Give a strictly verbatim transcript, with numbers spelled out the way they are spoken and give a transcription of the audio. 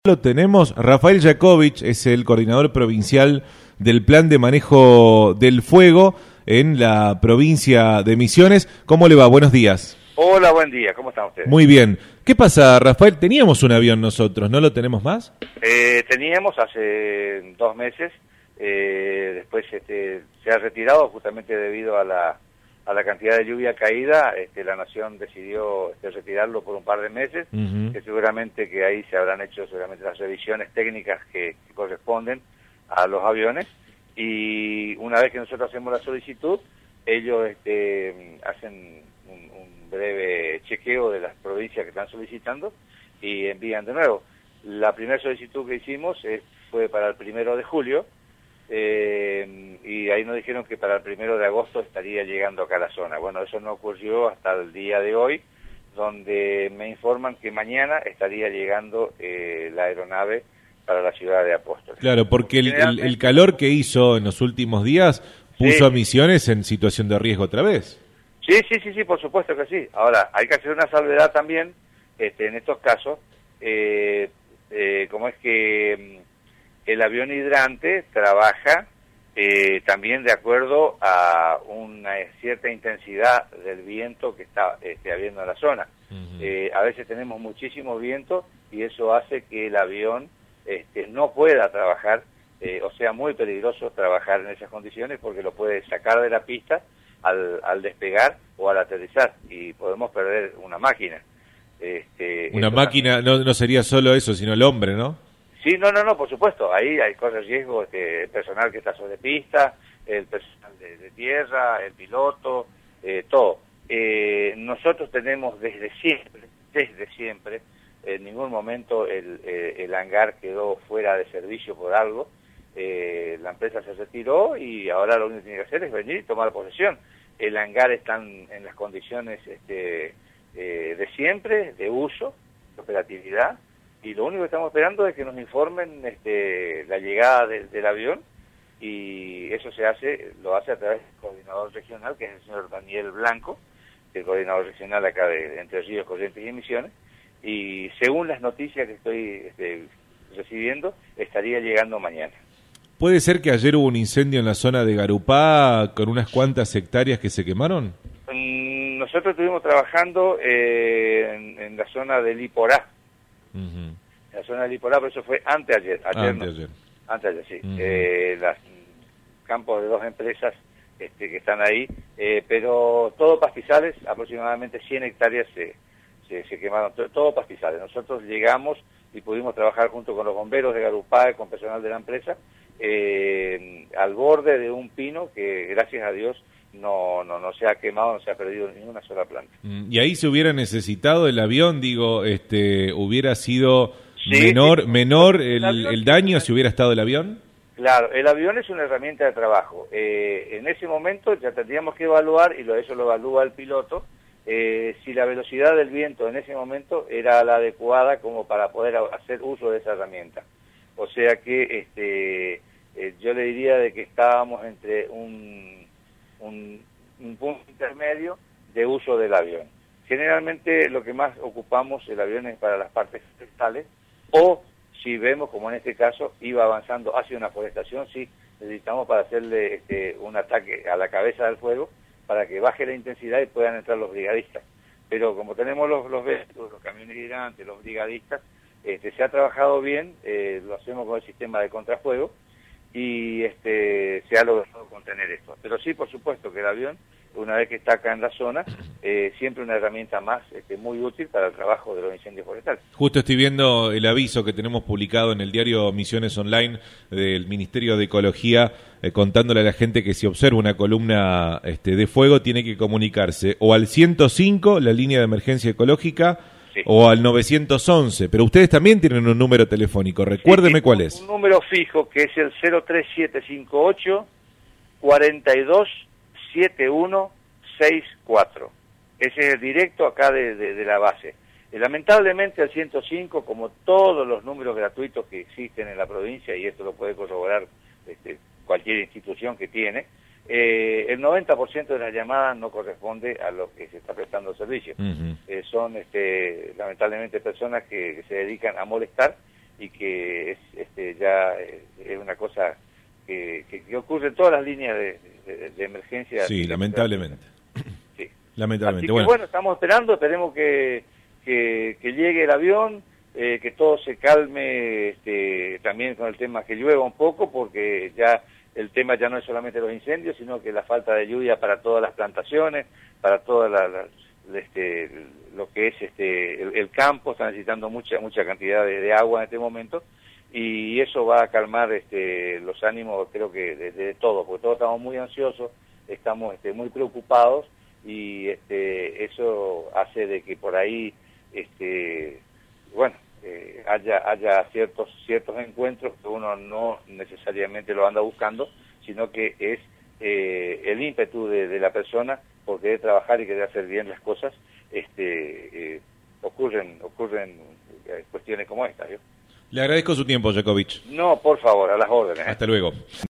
Lo tenemos, Rafael Jakovich es el coordinador provincial del Plan de Manejo del Fuego en la provincia de Misiones. ¿Cómo le va? Buenos días. Hola, buen día. ¿Cómo están ustedes? Muy bien. ¿Qué pasa, Rafael? Teníamos un avión nosotros, ¿no lo tenemos más? Eh, teníamos hace dos meses, eh, después este, se ha retirado justamente debido a la, a la cantidad de lluvia caída. Este, la Nación decidió este, retirarlo por un par de meses, uh-huh. que seguramente que ahí se habrán hecho seguramente las revisiones técnicas que, que corresponden a los aviones, y una vez que nosotros hacemos la solicitud, ellos este, hacen un, un breve chequeo de las provincias que están solicitando y envían de nuevo. La primera solicitud que hicimos es, fue para el primero de julio, eh, y ahí nos dijeron que para el primero de agosto estaría llegando acá a la zona. Bueno, eso no ocurrió hasta el día de hoy, donde me informan que mañana estaría llegando eh, la aeronave para la ciudad de Apóstoles. Claro, porque el, el, el calor que hizo en los últimos días puso sí. a Misiones en situación de riesgo otra vez. Sí, sí, sí, sí, por supuesto que sí. Ahora, hay que hacer una salvedad también, este, en estos casos, eh, eh, como es que el avión hidrante trabaja eh, también de acuerdo a una cierta intensidad del viento que está este, habiendo en la zona. Uh-huh. eh, a veces tenemos muchísimo viento y eso hace que el avión este, no pueda trabajar, eh, o sea, muy peligroso trabajar en esas condiciones porque lo puede sacar de la pista al, al despegar o al aterrizar y podemos perder una máquina. Este, una máquina, no, no sería solo eso, sino el hombre, ¿no? Sí, no, no, no, por supuesto, ahí hay cosas de riesgo, este, el personal que está sobre pista, el personal de, de tierra, el piloto, eh, todo. Eh, nosotros tenemos desde siempre, desde siempre, en ningún momento el, eh, el hangar quedó fuera de servicio por algo, eh, la empresa se retiró y ahora lo único que tiene que hacer es venir y tomar posesión. El hangar está en las condiciones este, eh, de siempre, de uso, de operatividad, y lo único que estamos esperando es que nos informen este, la llegada de, del avión, y eso se hace, lo hace a través del coordinador regional, que es el señor Daniel Blanco, el coordinador regional acá de, de Entre Ríos, Corrientes y Misiones, y según las noticias que estoy este, recibiendo, estaría llegando mañana. ¿Puede ser que ayer hubo un incendio en la zona de Garupá con unas cuantas hectáreas que se quemaron? Mm, nosotros estuvimos trabajando eh, en, en la zona del Iporá. Uh-huh. La zona del Iporá, pero eso fue anteayer. Ayer anteayer. No, anteayer, sí. Uh-huh. Eh, los campos de dos empresas este, que están ahí, eh, pero todo pastizales, aproximadamente cien hectáreas se, se, se quemaron, todo, todo pastizales. Nosotros llegamos y pudimos trabajar junto con los bomberos de Garupá, con personal de la empresa, eh, al borde de un pino que, gracias a Dios, no no no se ha quemado, no se ha perdido ni una sola planta. Y ahí se hubiera necesitado el avión, digo, este hubiera sido sí, menor sí. menor el, el, el daño si hubiera estado el avión. Claro, el avión es una herramienta de trabajo. Eh, en ese momento ya tendríamos que evaluar, y lo eso lo evalúa el piloto, eh, si la velocidad del viento en ese momento era la adecuada como para poder hacer uso de esa herramienta. O sea que este eh, yo le diría de que estábamos entre un Un, un punto intermedio de uso del avión. Generalmente lo que más ocupamos el avión es para las partes forestales, o si vemos, como en este caso, iba avanzando hacia una forestación, sí necesitamos para hacerle este, un ataque a la cabeza del fuego para que baje la intensidad y puedan entrar los brigadistas. Pero como tenemos los, los vehículos, los camiones hidrantes, los brigadistas, este, se ha trabajado bien, eh, lo hacemos con el sistema de contrafuego, y este se ha logrado contener esto. Pero sí, por supuesto que el avión, una vez que está acá en la zona, eh, siempre una herramienta más este, muy útil para el trabajo de los incendios forestales. Justo estoy viendo el aviso que tenemos publicado en el diario Misiones Online del Ministerio de Ecología, eh, contándole a la gente que si observa una columna este, de fuego tiene que comunicarse o al ciento cinco, la línea de emergencia ecológica, sí, o al novecientos once, pero ustedes también tienen un número telefónico, recuérdeme sí, cuál es. Un número fijo que es el cero tres siete cinco ocho, cuatro dos, siete uno seis cuatro. Ese es el directo acá de, de, de la base. Eh, lamentablemente el ciento cinco, como todos los números gratuitos que existen en la provincia, y esto lo puede corroborar este, cualquier institución que tiene, eh, el noventa por ciento de las llamadas no corresponde a lo que se está prestando servicio. Uh-huh. Eh, son este, lamentablemente personas que, que se dedican a molestar y que es este, ya eh, es una cosa que, que, que ocurre en todas las líneas de, de, de emergencia. Sí, lamentablemente. Sí. Lamentablemente. Así que bueno. bueno, estamos esperando, esperemos que, que, que llegue el avión, eh, que todo se calme, este, también con el tema que llueva un poco, porque ya el tema ya no es solamente los incendios, sino que la falta de lluvia para todas las plantaciones, para toda la, la, este, lo que es este, el, el campo, está necesitando mucha mucha cantidad de, de agua en este momento, y eso va a calmar este, los ánimos, creo que de, de todos, porque todos estamos muy ansiosos, estamos este, muy preocupados, y este, eso hace de que por ahí, este, bueno, eh, haya haya ciertos ciertos encuentros que uno no necesariamente lo anda buscando, sino que es eh, el ímpetu de, de la persona por querer trabajar y querer hacer bien las cosas, este, eh, ocurren ocurren eh, cuestiones como esta, ¿yo? Le agradezco su tiempo, Jacovich. No, por favor, a las órdenes. ¿eh? Hasta luego.